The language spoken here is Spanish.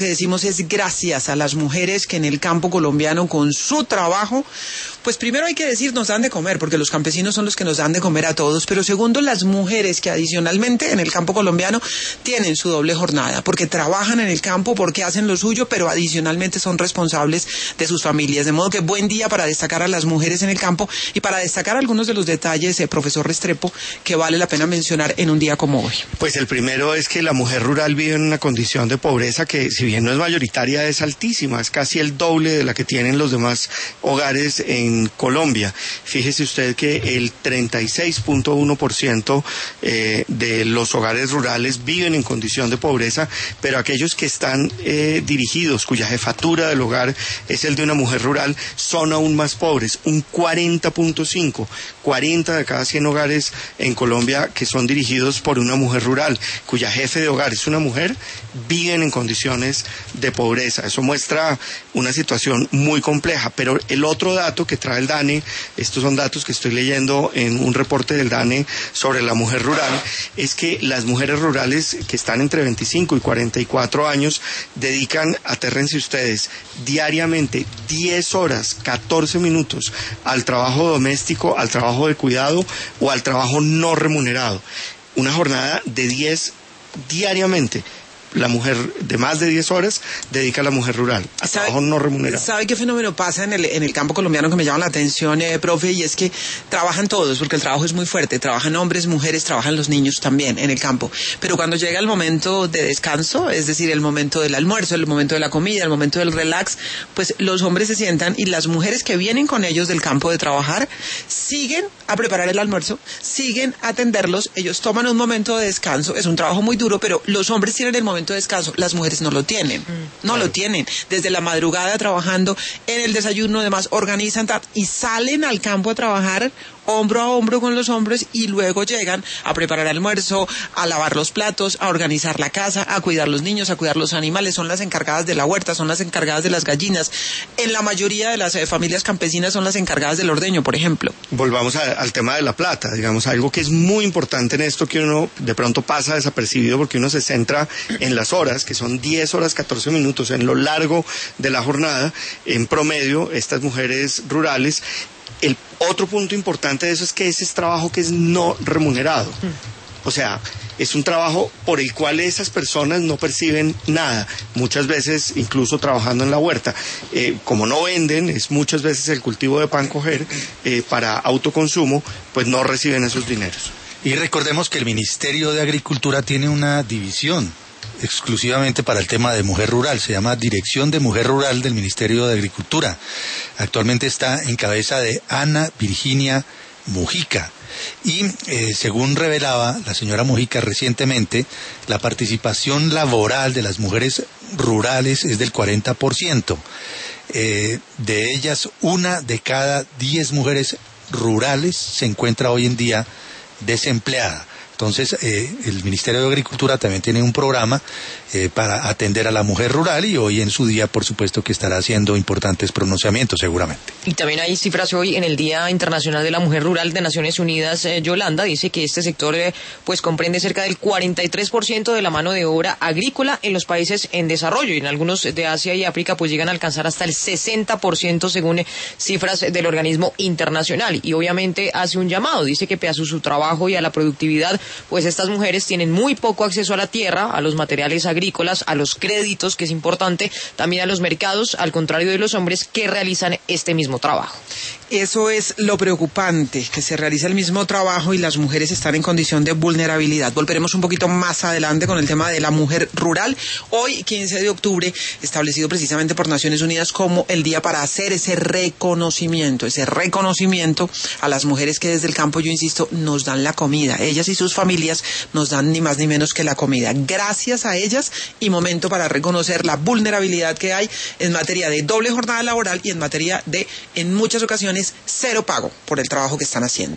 que decimos es gracias a las mujeres que en el campo colombiano con su trabajo, pues primero hay que decir nos dan de comer, porque los campesinos son los que nos dan de comer a todos, pero segundo las mujeres que adicionalmente en el campo colombiano tienen su doble jornada, porque trabajan en el campo, porque hacen lo suyo, pero adicionalmente son responsables de sus familias, de modo que buen día para destacar a las mujeres en el campo y para destacar algunos de los detalles, profesor Restrepo, que vale la pena mencionar en un día como hoy. Pues el primero es que la mujer rural vive en una condición de pobreza que, si bien no es mayoritaria, es altísima, es casi el doble de la que tienen los demás hogares en Colombia. Fíjese usted que el 36.1% de los hogares rurales viven en condición de pobreza, pero aquellos que están dirigidos, cuya jefatura del hogar es el de una mujer rural, son aún más pobres, un 40.5%, 40 de cada 100 hogares en Colombia que son dirigidos por una mujer rural, cuya jefe de hogar es una mujer, viven en condiciones de pobreza. Eso muestra una situación muy compleja, pero el otro dato que trae el DANE, estos son datos que estoy leyendo en un reporte del DANE sobre la mujer rural, es que las mujeres rurales que están entre 25 y 44 años dedican, atérrense ustedes, diariamente 10 horas, 14 minutos al trabajo doméstico, al trabajo de cuidado o al trabajo no remunerado. Una jornada de 10 diariamente. La mujer de más de 10 horas dedica a la mujer rural, a trabajo no remunerado. ¿Sabe qué fenómeno pasa en el campo colombiano que me llama la atención, profe? Y es que trabajan todos, porque el trabajo es muy fuerte. Trabajan hombres, mujeres, trabajan los niños también en el campo. Pero cuando llega el momento de descanso, es decir, el momento del almuerzo, el momento de la comida, el momento del relax, pues los hombres se sientan y las mujeres que vienen con ellos del campo de trabajar siguen a preparar el almuerzo, siguen a atenderlos. Ellos toman un momento de descanso. Es un trabajo muy duro, pero los hombres tienen el momento de descanso, las mujeres no lo tienen, lo tienen, desde la madrugada trabajando, en el desayuno además organizan y salen al campo a trabajar hombro a hombro con los hombres y luego llegan a preparar almuerzo, a lavar los platos, a organizar la casa, a cuidar los niños, a cuidar los animales, son las encargadas de la huerta, son las encargadas de las gallinas, en la mayoría de las familias campesinas son las encargadas del ordeño, por ejemplo. Volvamos al tema de la plata, digamos, algo que es muy importante en esto que uno de pronto pasa desapercibido porque uno se centra en las horas, que son 10 horas 14 minutos en lo largo de la jornada, en promedio, estas mujeres rurales. El otro punto importante de eso es que ese es trabajo que es no remunerado. O sea, es un trabajo por el cual esas personas no perciben nada. Muchas veces, incluso trabajando en la huerta, como no venden, es muchas veces el cultivo de pan coger para autoconsumo, pues no reciben esos dineros. Y recordemos que el Ministerio de Agricultura tiene una división exclusivamente para el tema de mujer rural, se llama Dirección de Mujer Rural del Ministerio de Agricultura. Actualmente está en cabeza de Ana Virginia Mujica. Y según revelaba la señora Mujica recientemente, la participación laboral de las mujeres rurales es del 40%. De ellas, 1 de cada 10 mujeres rurales se encuentra hoy en día desempleada. Entonces, el Ministerio de Agricultura también tiene un programa para atender a la mujer rural y hoy en su día, por supuesto, que estará haciendo importantes pronunciamientos seguramente. Y también hay cifras hoy en el Día Internacional de la Mujer Rural de Naciones Unidas. Yolanda dice que este sector pues comprende cerca del 43% de la mano de obra agrícola en los países en desarrollo y en algunos de Asia y África pues llegan a alcanzar hasta el 60% según cifras del organismo internacional. Y obviamente hace un llamado, dice que pese a su trabajo y a la productividad, pues estas mujeres tienen muy poco acceso a la tierra, a los materiales agrícolas, a los créditos, que es importante, también a los mercados, al contrario de los hombres que realizan este mismo trabajo. Eso es lo preocupante, que se realiza el mismo trabajo y las mujeres están en condición de vulnerabilidad. Volveremos un poquito más adelante con el tema de la mujer rural. Hoy, 15 de octubre, establecido precisamente por Naciones Unidas como el día para hacer ese reconocimiento a las mujeres que desde el campo, yo insisto, nos dan la comida. Ellas y sus familias nos dan ni más ni menos que la comida. Gracias a ellas, y momento para reconocer la vulnerabilidad que hay en materia de doble jornada laboral y en materia de, en muchas ocasiones, cero pago por el trabajo que están haciendo.